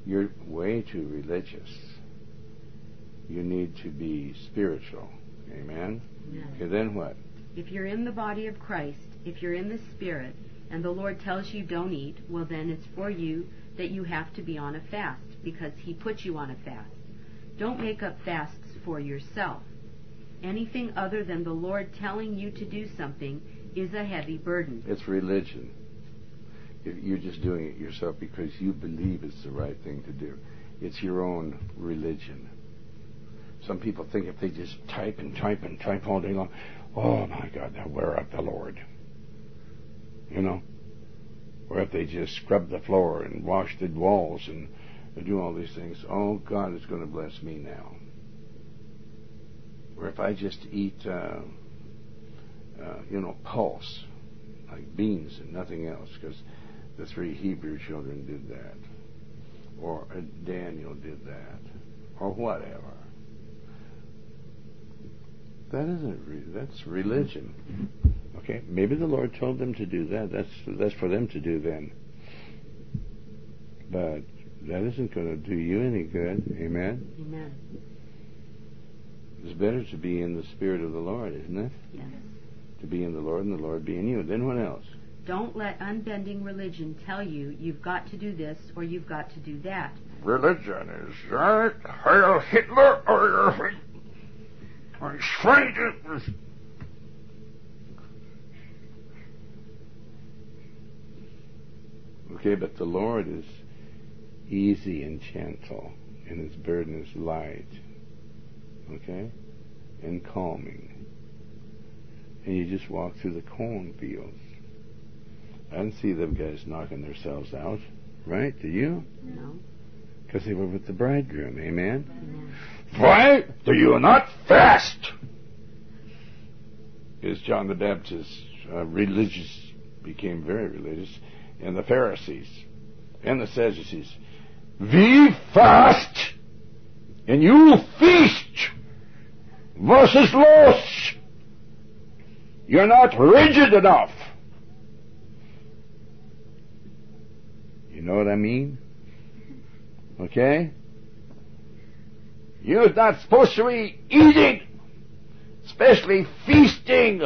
You're way too religious. You need to be spiritual. Amen? Amen. Okay, then what? If you're in the body of Christ, if you're in the Spirit, and the Lord tells you don't eat, well then it's for you that you have to be on a fast, because He put you on a fast. Don't make up fasts for yourself. Anything other than the Lord telling you to do something is a heavy burden. It's religion. You're just doing it yourself because you believe it's the right thing to do. It's your own religion. Some people think if they just type and type and type all day long, oh my God, they'll wear out the Lord. You know? Or if they just scrub the floor and wash the walls and do all these things, oh, God is going to bless me now. Or if I just eat, pulse, like beans and nothing else, because the 3 Hebrew children did that. Or Daniel did that. Or whatever. That's religion. Okay, maybe the Lord told them to do that. That's for them to do then. But that isn't going to do you any good. Amen? Amen. It's better to be in the Spirit of the Lord, isn't it? Yes. To be in the Lord and the Lord be in you. Then what else? Don't let unbending religion tell you you've got to do this or you've got to do that. Religion is Heil Hitler or Schwein. Okay, but the Lord is easy and gentle, and His burden is light. Okay? And calming. And you just walk through the cornfields. I didn't see them guys knocking themselves out, right? Did you? No. Because they were with the bridegroom. Amen? Amen. Why do you not fast? Because John the Baptist became very religious, and the Pharisees and the Sadducees. We fast and you feast. Was ist los? You're not rigid enough. You know what I mean? Okay? You're not supposed to be eating, especially feasting.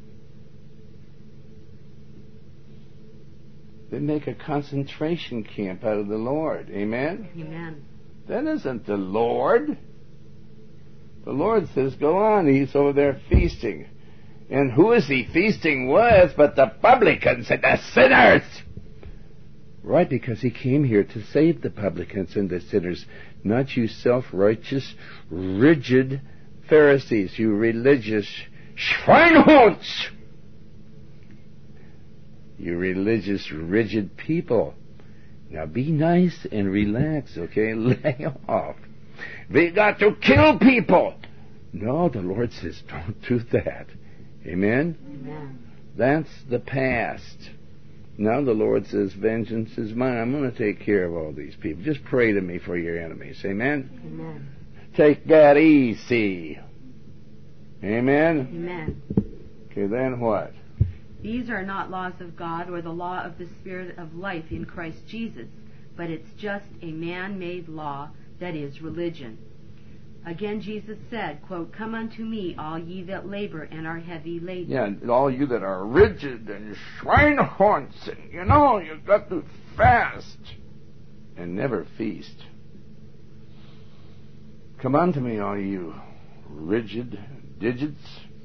They make a concentration camp out of the Lord. Amen? Amen. That isn't the Lord. The Lord says, go on. He's over there feasting. And who is He feasting with but the publicans and the sinners? Right, because He came here to save the publicans and the sinners, not you self-righteous, rigid Pharisees, you religious Schweinehunds. You religious, rigid people. Now be nice and relax, okay? Lay off. We got to kill people. No, the Lord says, don't do that. Amen? Amen. That's the past. Now the Lord says, vengeance is mine. I'm going to take care of all these people. Just pray to me for your enemies. Amen? Amen. Take that easy. Amen? Amen. Okay, then what? These are not laws of God or the law of the Spirit of life in Christ Jesus, but it's just a man-made law that is religion. Again, Jesus said, quote, come unto me, all ye that labor and are heavy laden. Yeah, and all you that are rigid and Schweinehunds, and you've got to fast and never feast. Come unto me, all you rigid digits,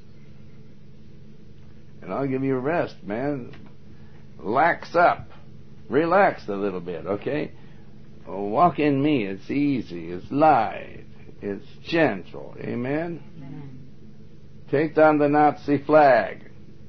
and I'll give you rest, man. Lax up. Relax a little bit, okay? Walk in me. It's easy. It's light. It's gentle. Amen? Amen. Take down the Nazi flag.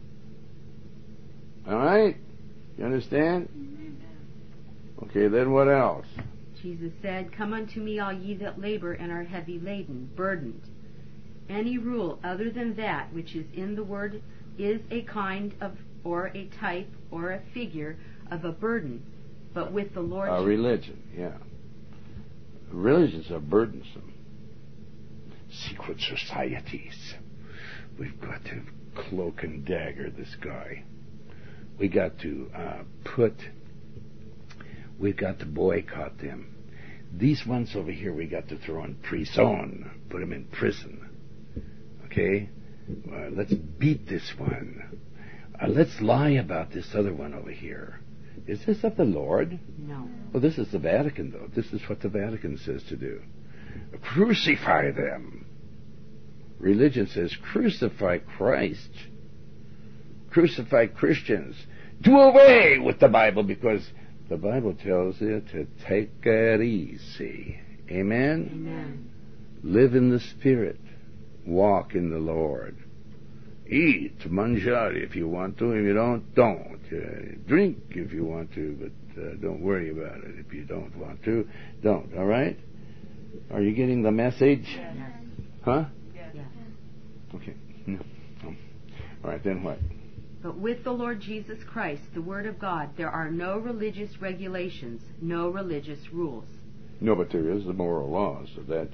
All right? You understand? Okay, then what else? Jesus said, come unto me, all ye that labor and are heavy laden, burdened. Any rule other than that which is in the Word is a kind of, or a type, or a figure of a burden. But with the Lord... religion, yeah. Religions are burdensome. Secret societies. We've got to cloak and dagger this guy. We've got to boycott them. These ones over here we got to throw in prison, put them in prison. Okay? Let's beat this one. Let's lie about this other one over here. Is this of the Lord? No. Well, this is the Vatican, though. This is what the Vatican says to do. Crucify them. Religion says crucify Christ. Crucify Christians. Do away with the Bible, because the Bible tells you to take it easy. Amen? Amen. Live in the Spirit. Walk in the Lord. Eat, mangiare if you want to. If you don't. Drink if you want to, but don't worry about it. If you don't want to, don't. All right? Are you getting the message? Yes. Huh? Yes. Okay. No. All right, then what? But with the Lord Jesus Christ, the Word of God, there are no religious regulations, no religious rules. No, but there is the moral laws of that.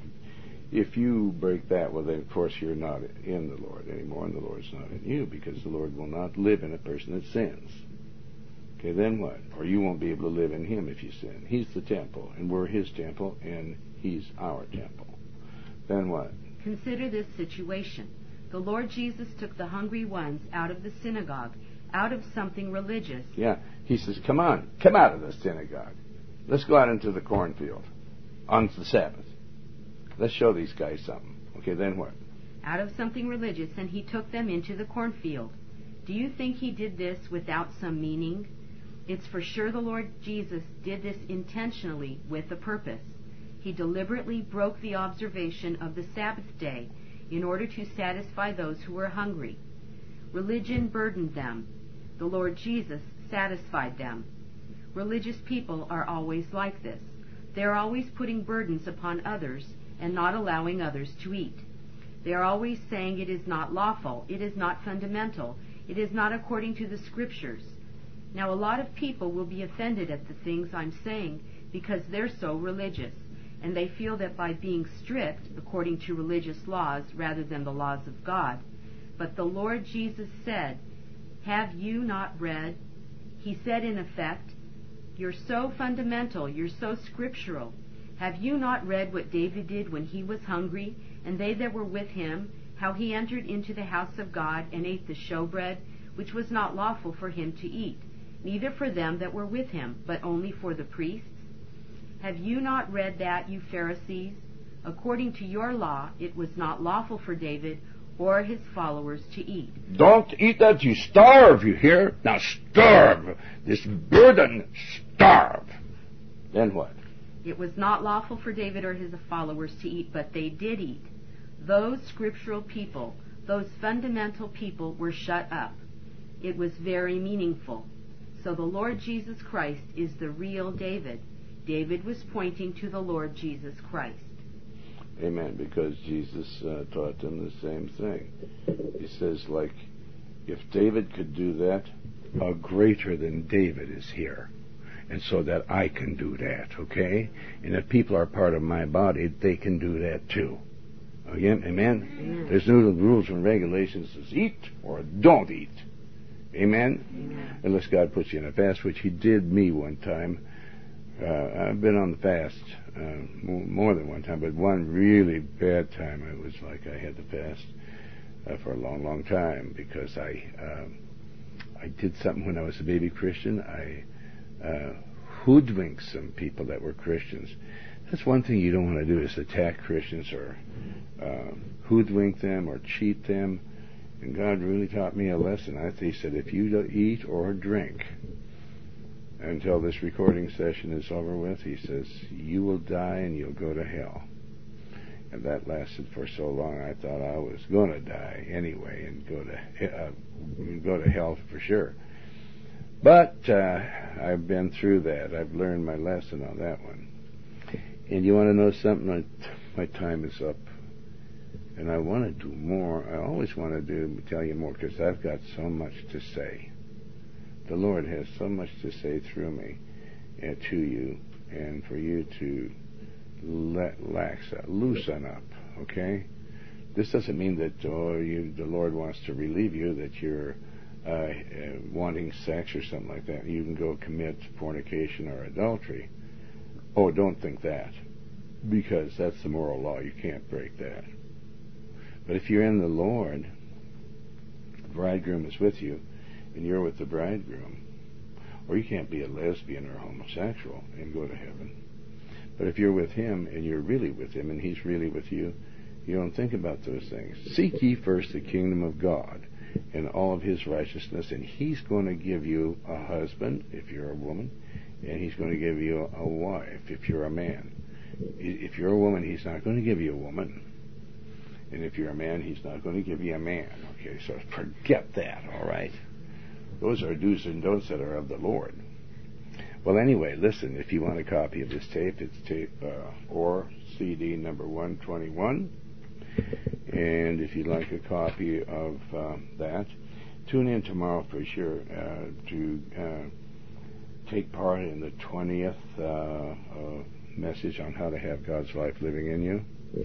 If you break that, well, then, of course, you're not in the Lord anymore, and the Lord's not in you, because the Lord will not live in a person that sins. Okay, then what? Or you won't be able to live in Him if you sin. He's the temple, and we're His temple, and He's our temple. Then what? Consider this situation. The Lord Jesus took the hungry ones out of the synagogue, out of something religious. Yeah, He says, come on, come out of the synagogue. Let's go out into the cornfield on the Sabbath. Let's show these guys something. Okay, then what? Out of something religious, and He took them into the cornfield. Do you think He did this without some meaning? It's for sure the Lord Jesus did this intentionally with a purpose. He deliberately broke the observation of the Sabbath day in order to satisfy those who were hungry. Religion burdened them. The Lord Jesus satisfied them. Religious people are always like this. They are always putting burdens upon others and not allowing others to eat. They are always saying it is not lawful, it is not fundamental, it is not according to the Scriptures. Now, a lot of people will be offended at the things I'm saying because they're so religious, and they feel that by being strict according to religious laws rather than the laws of God. But the Lord Jesus said, have you not read? He said, in effect, you're so fundamental, you're so scriptural. Have you not read what David did when he was hungry, and they that were with him, how he entered into the house of God and ate the showbread, which was not lawful for him to eat, neither for them that were with him, but only for the priests? Have you not read that, you Pharisees? According to your law, it was not lawful for David or his followers to eat. Don't eat that, you starve, you hear? Now starve. This burden, starve. Then what? It was not lawful for David or his followers to eat, but they did eat. Those scriptural people, those fundamental people were shut up. It was very meaningful. So the Lord Jesus Christ is the real David. David was pointing to the Lord Jesus Christ. Amen, because Jesus taught them the same thing. He says, like, if David could do that, a greater than David is here. And so that I can do that, okay? And if people are part of my body, they can do that too. Again, amen? Amen. There's no rules and regulations. It's eat or don't eat. Amen? Amen. Unless God puts you in a fast, which He did me one time. I've been on the fast more than one time, but one really bad time, it was like I had to fast for a long, long time, because I did something when I was a baby Christian. I hoodwinked some people that were Christians. That's one thing you don't want to do, is attack Christians or hoodwink them or cheat them. And God really taught me a lesson. He said, if you don't eat or drink until this recording session is over with, He says, you will die and you'll go to hell. And that lasted for so long, I thought I was going to die anyway and go to hell for sure. But I've been through that. I've learned my lesson on that one. And you want to know something? My time is up. And I want to do more. I always want to tell you more, because I've got so much to say. The Lord has so much to say through me to you, and for you to loosen up, okay? This doesn't mean that the Lord wants to relieve you, that you're wanting sex or something like that. You can go commit fornication or adultery. Oh, don't think that, because that's the moral law. You can't break that. But if you're in the Lord, the bridegroom is with you, and you're with the bridegroom, or you can't be a lesbian or a homosexual and go to heaven. But if you're with him, and you're really with him, and he's really with you, you don't think about those things. Seek ye first the kingdom of God and all of his righteousness, and he's going to give you a husband, if you're a woman, and he's going to give you a wife, if you're a man. If you're a woman, he's not going to give you a woman. And if you're a man, he's not going to give you a man. Okay, so forget that, all right? Those are do's and don'ts that are of the Lord. Well, anyway, listen, if you want a copy of this tape, it's tape or CD number 121. And if you'd like a copy of that, tune in tomorrow for sure to take part in the 20th message on how to have God's life living in you.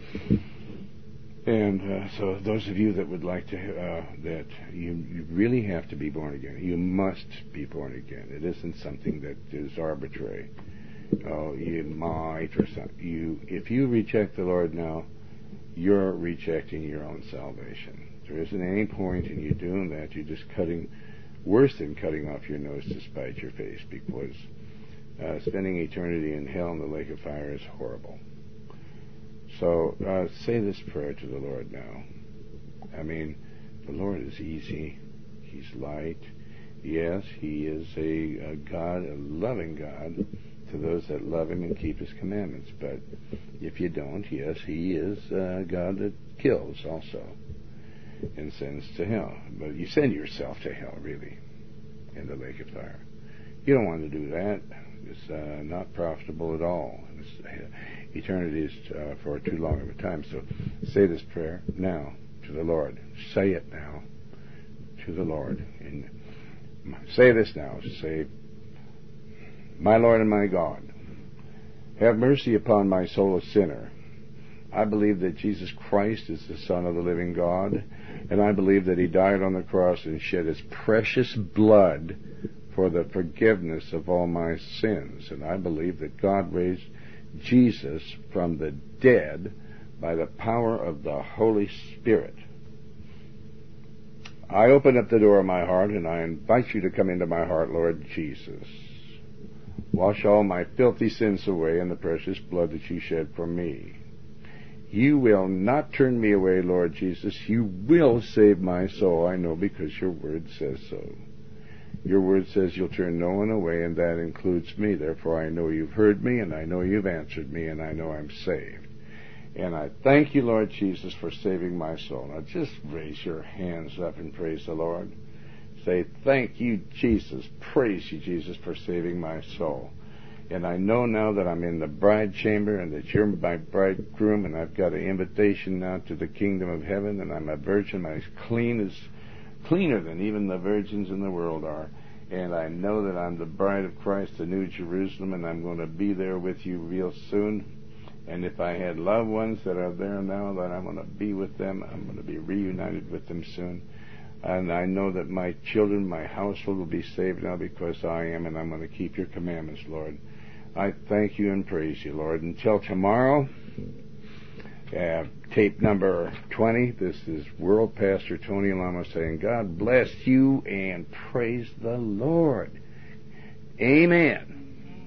And so those of you that would like to, that you really have to be born again. You must be born again. It isn't something that is arbitrary. Oh, you might or something. If you reject the Lord now, you're rejecting your own salvation. There isn't any point in you doing that. You're just worse than cutting off your nose to spite your face, because spending eternity in hell in the lake of fire is horrible. So say this prayer to the Lord now. I mean, the Lord is easy. He's light. Yes, he is a God, a loving God to those that love him and keep his commandments. But if you don't, yes, he is a God that kills also and sends to hell. But you send yourself to hell, really, in the lake of fire. You don't want to do that. It's not profitable at all. Eternity is for too long of a time. So say this prayer now to the Lord. Say it now to the Lord. And say this now. Say, my Lord and my God, have mercy upon my soul, a sinner. I believe that Jesus Christ is the Son of the living God, and I believe that he died on the cross and shed his precious blood for the forgiveness of all my sins. And I believe that God raised Jesus from the dead by the power of the Holy Spirit. I open up the door of my heart and I invite you to come into my heart, Lord Jesus. Wash all my filthy sins away in the precious blood that you shed for me. You will not turn me away, Lord Jesus. You will save my soul, I know, because your word says so. Your word says you'll turn no one away, and that includes me. Therefore, I know you've heard me, and I know you've answered me, and I know I'm saved. And I thank you, Lord Jesus, for saving my soul. Now, just raise your hands up and praise the Lord. Say, thank you, Jesus. Praise you, Jesus, for saving my soul. And I know now that I'm in the bride chamber and that you're my bridegroom, and I've got an invitation now to the kingdom of heaven, and I'm a virgin. I'm cleaner than even the virgins in the world are. And I know that I'm the bride of Christ, the New Jerusalem, and I'm going to be there with you real soon. And if I had loved ones that are there now, that I'm going to be with them, I'm going to be reunited with them soon. And I know that my children, my household will be saved now because I am, and I'm going to keep your commandments, Lord. I thank you and praise you, Lord. Until tomorrow, tape number 20, this is World Pastor Tony Lama saying, God bless you and praise the Lord. Amen.